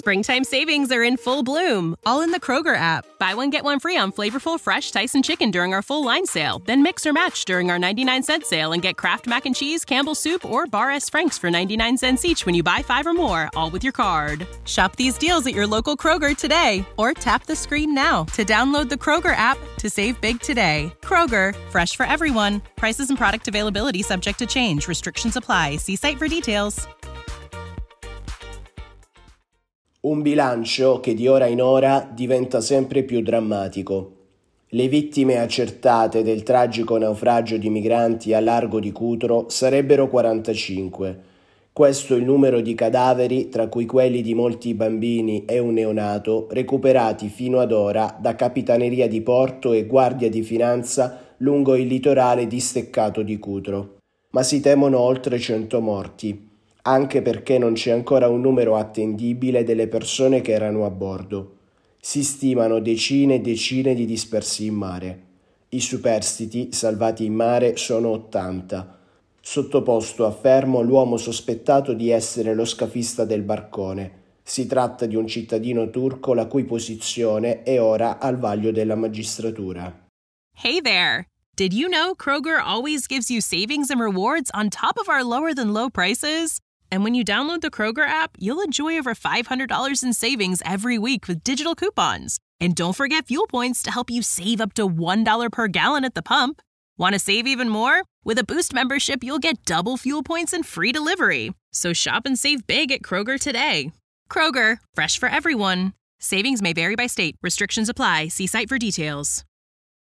Springtime savings are in full bloom, all in the Kroger app. Buy one, get one free on flavorful, fresh Tyson chicken during our full line sale. Then mix or match during our 99-cent sale and get Kraft Mac and Cheese, Campbell's Soup, or Bar S. Frank's for 99 cents each when you buy 5 or more, all with your card. Shop these deals at your local Kroger today, or tap the screen now to download the Kroger app to save big today. Kroger, fresh for everyone. Prices and product availability subject to change. Restrictions apply. See site for details. Un bilancio che di ora in ora diventa sempre più drammatico. Le vittime accertate del tragico naufragio di migranti a largo di Cutro sarebbero 45. Questo è il numero di cadaveri, tra cui quelli di molti bambini e un neonato, recuperati fino ad ora da Capitaneria di Porto e Guardia di Finanza lungo il litorale disteccato di Cutro. Ma si temono oltre 100 morti, anche perché non c'è ancora un numero attendibile delle persone che erano a bordo. Si stimano decine e decine di dispersi in mare. I superstiti salvati in mare sono 80. Sottoposto a fermo l'uomo sospettato di essere lo scafista del barcone. Si tratta di un cittadino turco la cui posizione è ora al vaglio della magistratura. Hey there! Did you know Kroger always gives you savings and rewards on top of our lower-than-low prices? And when you download the Kroger app, you'll enjoy over $500 in savings every week with digital coupons. And don't forget fuel points to help you save up to $1 per gallon at the pump. Want to save even more? With a Boost membership, you'll get double fuel points and free delivery. So shop and save big at Kroger today. Kroger, fresh for everyone. Savings may vary by state. Restrictions apply. See site for details.